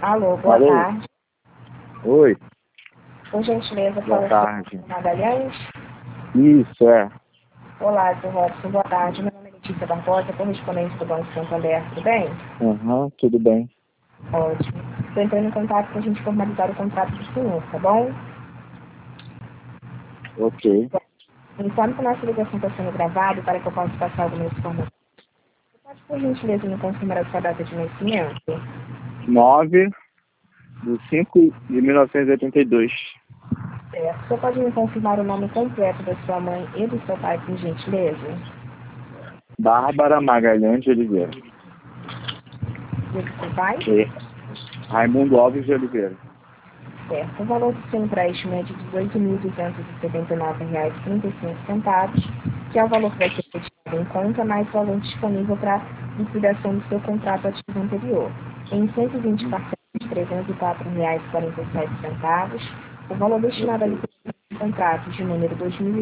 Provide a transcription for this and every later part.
Alô, boa Alô? tarde. Oi, Por gentileza, boa fala tarde. com Magalhães. Isso, é. Olá, Sr. Robson, boa tarde. Meu nome é Letícia Barbosa, correspondente do Banco Santander, tudo bem? Tudo bem. Ótimo. Estou entrando em contato para a gente formalizar o contrato do senhor, tá bom? Ok. Informe que a nossa ligação está sendo gravada para que eu possa passar algumas informações. Você pode, por gentileza, me confirmar a sua data de nascimento? 9/5/1982. Certo. Você pode me confirmar o nome completo da sua mãe e do seu pai, por gentileza? Bárbara Magalhães de Oliveira. E do seu pai? E Raimundo Alves de Oliveira. Certo. O valor do seu empréstimo é de R$ 18.279,35, que é o valor que vai ser retirado em conta, mais o valor disponível para liquidação do seu contrato ativo anterior. Em 120 parcelas de R$ 304,47, o valor destinado à liquidação do contrato de número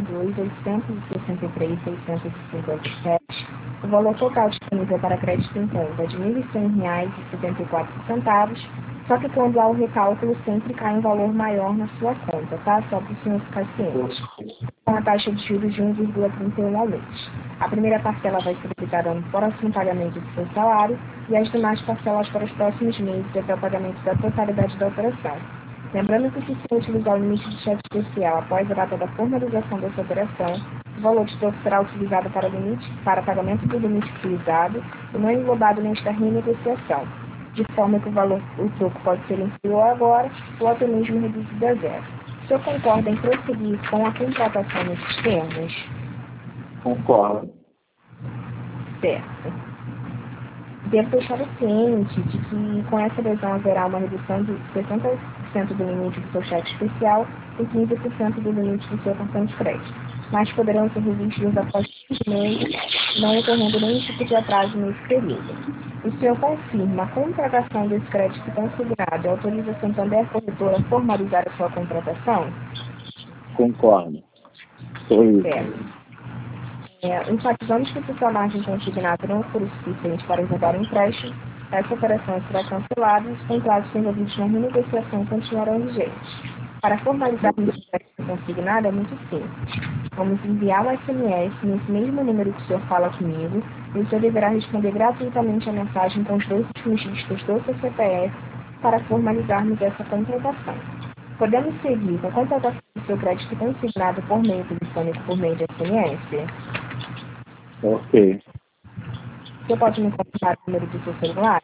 2002-863.657, o valor total disponível para crédito em conta é de R$ 1.100,74, só que quando há o recálculo sempre cai um valor maior na sua conta, tá? Só para o senhor ficar ciente. Com a taxa de juros de 1,31 ao mês. A primeira parcela vai ser debitada no próximo pagamento do seu salário e as demais parcelas para os próximos meses até o pagamento da totalidade da operação. Lembrando que se você utilizar o limite de cheque especial após a data da formalização dessa operação, o valor de troco será utilizado para pagamento do limite utilizado e não englobado nesta renegociação, de forma que o troco pode ser inferior agora ou até mesmo reduzido a zero. O senhor concorda em prosseguir com a contratação nesses termos? Concordo. Certo. Devo deixar ciente de que com essa adesão haverá uma redução de 60% do limite do seu cheque especial e 15% do limite do seu cartão de crédito, mas poderão ser revistos após 6 meses, não ocorrendo nenhum tipo de atraso nesse período. O senhor confirma a contratação desse crédito consignado e autoriza a Santander Corretora a formalizar a sua contratação? Concordo. Sou isso. Certo. Enfatizamos que se sua margem consignada não for o suficiente para resolver o empréstimo, essa operação será cancelada e os contratos envolvidos na renegociação continuarão vigentes. Para formalizar o empréstimo consignado é muito simples. Vamos enviar um SMS nesse mesmo número que o senhor fala comigo e o senhor deverá responder gratuitamente a mensagem com os 2 últimos dígitos do seu CPF para formalizarmos essa contratação. Podemos seguir com a contratação do seu crédito consignado por meio telefônico por meio de SMS? Ok. Você pode me confirmar o número do seu celular?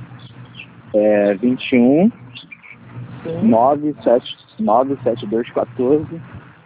21 Sim. 97214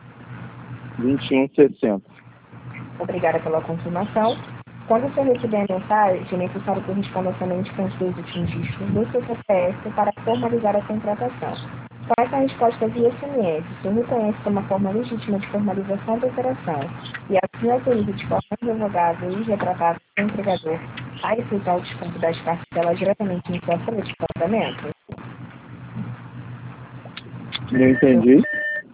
2160. Obrigada pela confirmação. Quando você receber a mensagem, é necessário que responda somente com os 2 últimos dígitos do seu CPF para formalizar a contratação. Com essa resposta via SMS, o senhor reconhece como uma forma legítima de formalização da operação e assim autoriza de forma irrevogável e retratável o entregador a efetuar o desconto das parcelas diretamente em sua folha de pagamento? Não entendi.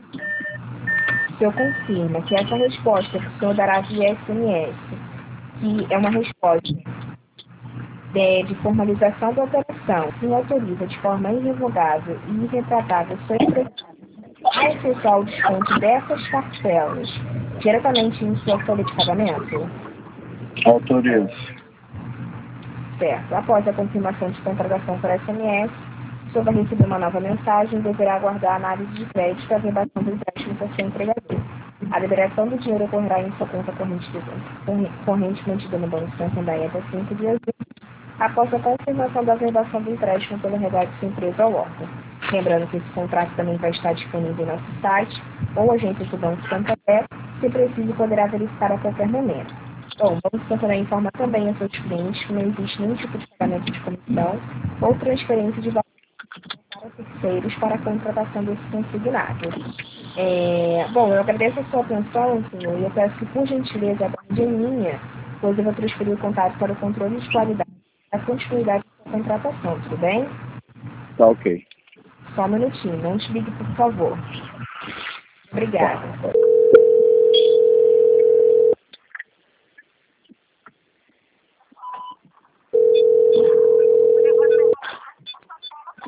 O senhor confirma que essa resposta que o senhor dará via SMS, que é uma resposta de formalização da operação, que autoriza de forma irrevogável e irretratável sua empresa a efetuar o desconto dessas parcelas diretamente em sua folha de pagamento? Autorizo. Certo. Após a confirmação de contratação por SMS, o senhor vai receber uma nova mensagem e deverá aguardar a análise de crédito e a verbação do empréstimo por seu empregador. A liberação do dinheiro ocorrerá em sua conta corrente mantida no Banco Santander até 5 dias úteis, após a confirmação da verbação do empréstimo pelo regado de sua empresa ao órgão. Lembrando que esse contrato também vai estar disponível em nosso site ou agência do Banco Santander, se preciso poderá verificar a qualquer momento. Bom, o Banco Santander informa também aos seus clientes que não existe nenhum tipo de pagamento de comissão ou transferência de valor para terceiros para a contratação desse consignado. Bom, eu agradeço a sua atenção, senhor, e eu peço que, por gentileza, aguarde em linha, pois eu vou transferir o contato para o controle de qualidade e a continuidade da contratação, tudo bem? Tá ok. Só um minutinho, não desligue, por favor. Obrigada.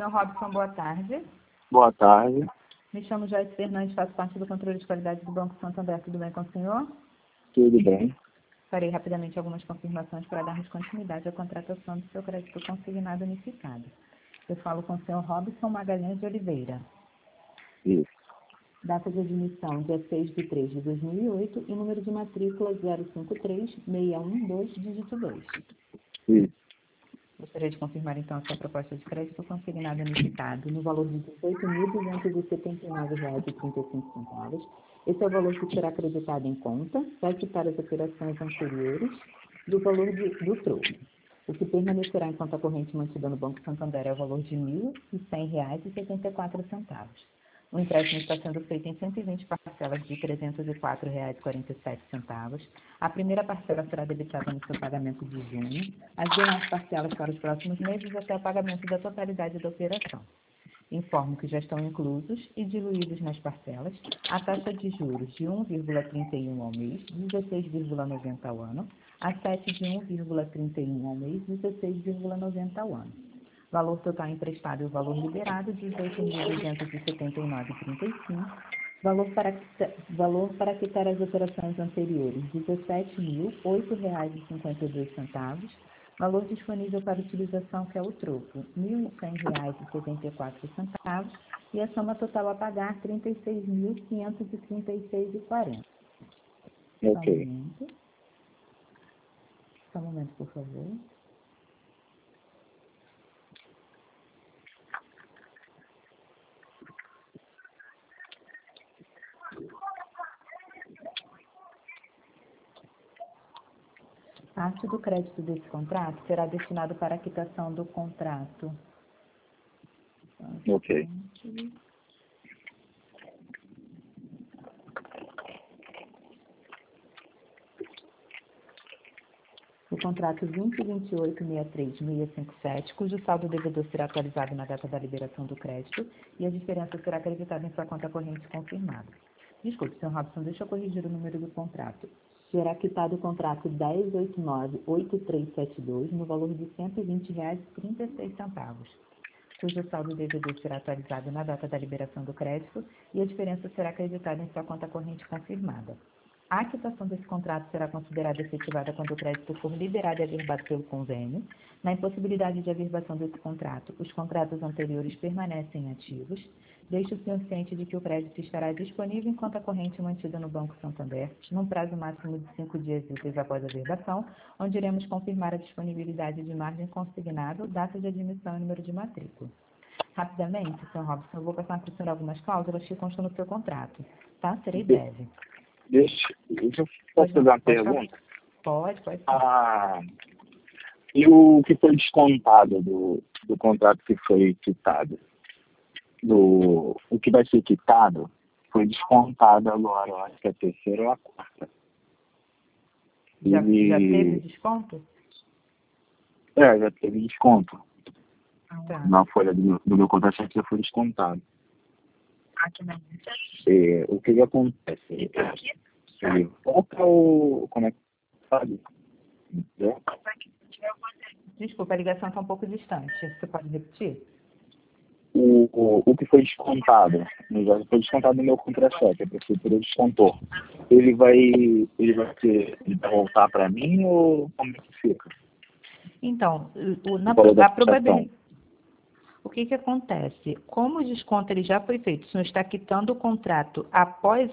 Senhor Robson, boa tarde. Boa tarde. Me chamo Joyce Fernandes, faço parte do controle de qualidade do Banco Santander. Tudo bem com o senhor? Tudo bem? Farei rapidamente algumas confirmações para darmos continuidade à contratação do seu crédito consignado unificado. Eu falo com o senhor Robson Magalhães de Oliveira. Isso. Data de admissão, dia 6 de 3 de 2008 e número de matrícula 053612, dígito 2. Isso. Gostaria de confirmar, então, a sua proposta de crédito consignado unificado no valor de R$ 18.279,35. Esse é o valor que será acreditado em conta, vai quitar as operações anteriores do valor do troco. O que permanecerá em conta corrente mantida no Banco Santander é o valor de R$ 1.100,74. O empréstimo está sendo feito em 120 parcelas de R$ 304,47. A primeira parcela será debitada no seu pagamento de junho, as demais parcelas para os próximos meses até o pagamento da totalidade da operação. Informo que já estão inclusos e diluídos nas parcelas a taxa de juros de 1,31 ao mês, 16,90 ao ano, a 7 de 1,31 ao mês, 16,90 ao ano. Valor total emprestado e o valor liberado, R$ 18.279,35. Valor para quitar as operações anteriores, R$ 17.008,52. Valor disponível para utilização, que é o troco, R$ 1.100,74. E a soma total a pagar, R$ 36.536,40. Ok. Só um momento, por favor. Parte do crédito desse contrato será destinado para a quitação do contrato. Ok. O contrato 2028-63657, cujo saldo devedor será atualizado na data da liberação do crédito e a diferença será acreditada em sua conta corrente confirmada. Desculpe, Sr. Robson, deixa eu corrigir o número do contrato. Será quitado o contrato 1089-8372 no valor de R$ 120,36, cujo saldo devedor será atualizado na data da liberação do crédito e a diferença será acreditada em sua conta corrente confirmada. A quitação desse contrato será considerada efetivada quando o crédito for liberado e averbado pelo convênio. Na impossibilidade de averbação desse contrato, os contratos anteriores permanecem ativos. Deixe o senhor ciente de que o crédito estará disponível em conta corrente mantida no Banco Santander, num prazo máximo de 5 dias úteis após a averbação, onde iremos confirmar a disponibilidade de margem consignado, data de admissão e número de matrícula. Rapidamente, Sr. Robson, eu vou passar para o senhor algumas cláusulas que constam no seu contrato, tá? Serei breve. Deixa eu posso fazer uma pergunta? Pode. E o que foi descontado do contrato que foi quitado? O que vai ser quitado foi descontado agora, eu acho que é a terceira ou a quarta. Já teve desconto? Já teve desconto. Tá. Na folha do meu contrato já foi descontado. O que acontece? Ele volta como é que sabe? Entendeu? Desculpa, a ligação está um pouco distante. Você pode repetir? O que foi descontado, já foi descontado no meu contra-cheque, a prefeitura descontou. Ele vai voltar para mim ou como é que fica? Então, a probabilidade. O que acontece? Como o desconto ele já foi feito, o senhor está quitando o contrato após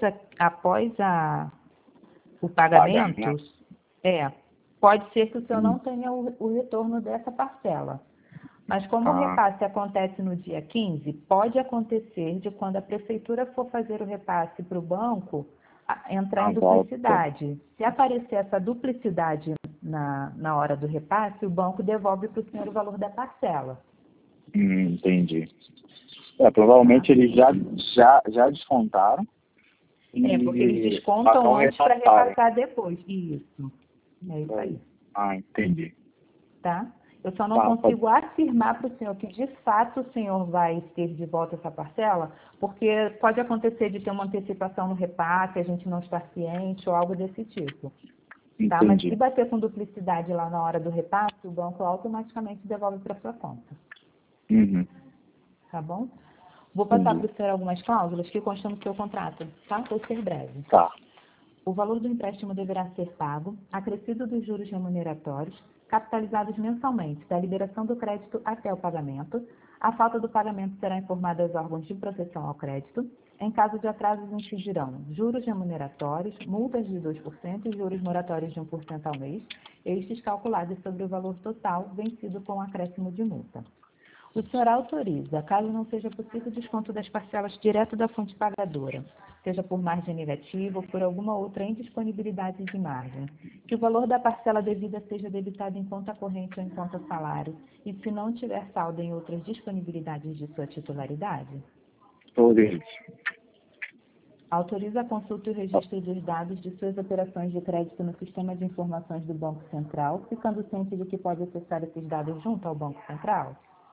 o pagamento, pode ser que o senhor não tenha o retorno dessa parcela. Mas como o repasse acontece no dia 15, pode acontecer de quando a prefeitura for fazer o repasse para o banco, entrar em duplicidade. Se aparecer essa duplicidade na hora do repasse, o banco devolve para o senhor o valor da parcela. Entendi. Provavelmente eles já descontaram. Porque eles descontam antes para repassar depois. Isso. É isso aí. Entendi. Tá? Eu só não consigo afirmar para o senhor que, de fato, o senhor vai ter de volta essa parcela, porque pode acontecer de ter uma antecipação no repasse, a gente não estar ciente ou algo desse tipo. Tá? Mas se bater com duplicidade lá na hora do repasse, o banco automaticamente devolve para sua conta. Uhum. tá bom? Vou passar Entendi. para o senhor algumas cláusulas que constam no seu contrato, tá? Vou ser breve. Tá. O valor do empréstimo deverá ser pago, acrescido dos juros remuneratórios, capitalizados mensalmente, da liberação do crédito até o pagamento. A falta do pagamento será informada aos órgãos de proteção ao crédito. Em caso de atrasos, incidirão juros remuneratórios, multas de 2% e juros moratórios de 1% ao mês, estes calculados sobre o valor total vencido com acréscimo de multa. O senhor autoriza, caso não seja possível o desconto das parcelas direto da fonte pagadora, seja por margem negativa ou por alguma outra indisponibilidade de margem, que o valor da parcela devida seja debitado em conta corrente ou em conta salário, e se não tiver saldo em outras disponibilidades de sua titularidade? Autorizo. Autoriza a consulta e o registro dos dados de suas operações de crédito no sistema de informações do Banco Central, ficando ciente de que pode acessar esses dados junto ao Banco Central?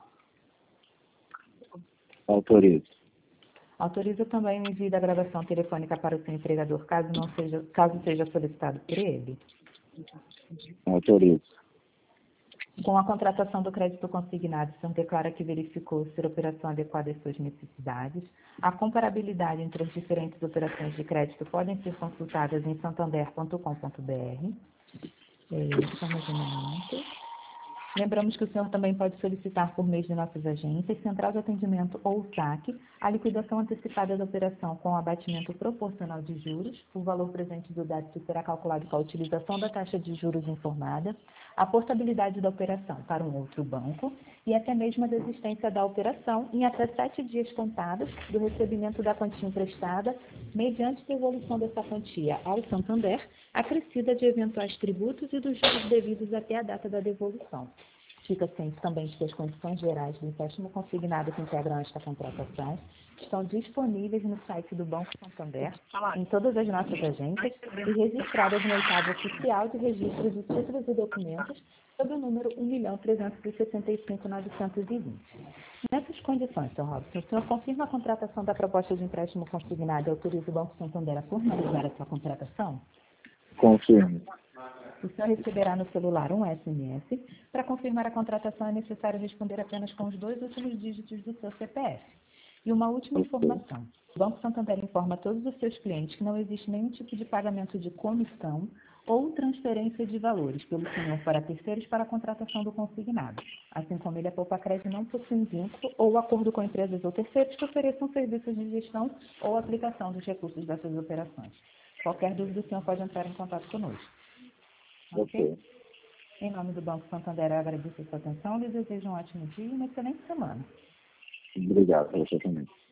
Autorizo. Autoriza também o envio da gravação telefônica para o seu empregador, caso seja solicitado por ele. Autorizo. Com a contratação do crédito consignado, o senhor declara que verificou ser a operação adequada às suas necessidades. A comparabilidade entre as diferentes operações de crédito podem ser consultadas em santander.com.br. Só mais um momento. Lembramos que o senhor também pode solicitar por meio de nossas agências, central de atendimento ou SAC, a liquidação antecipada da operação com abatimento proporcional de juros. O valor presente do débito será calculado com a utilização da taxa de juros informada, a portabilidade da operação para um outro banco e até mesmo a desistência da operação em até 7 dias contados do recebimento da quantia emprestada, mediante devolução dessa quantia ao Santander, acrescida de eventuais tributos e dos juros devidos até a data da devolução. Fica ciente também de que as condições gerais do empréstimo consignado que integram esta contratação estão disponíveis no site do Banco Santander, em todas as nossas agências e registradas no oitavo oficial de registro de títulos e documentos sob o número 1.365.920. Nessas condições, Sr. Robson, o senhor confirma a contratação da proposta de empréstimo consignado e autoriza o Banco Santander a formalizar a sua contratação? Confirmo. O senhor receberá no celular um SMS. Para confirmar a contratação, é necessário responder apenas com os 2 últimos dígitos do seu CPF. E uma última informação. O Banco Santander informa a todos os seus clientes que não existe nenhum tipo de pagamento de comissão ou transferência de valores pelo senhor para terceiros para a contratação do consignado. Assim como ele, a Poupa-Crédito não possui vínculo ou acordo com empresas ou terceiros que ofereçam serviços de gestão ou aplicação dos recursos dessas operações. Qualquer dúvida, o senhor pode entrar em contato conosco. Ok? Em nome do Banco Santander, eu agradeço a sua atenção e lhe desejo um ótimo dia e uma excelente semana. Obrigado pelo seu também.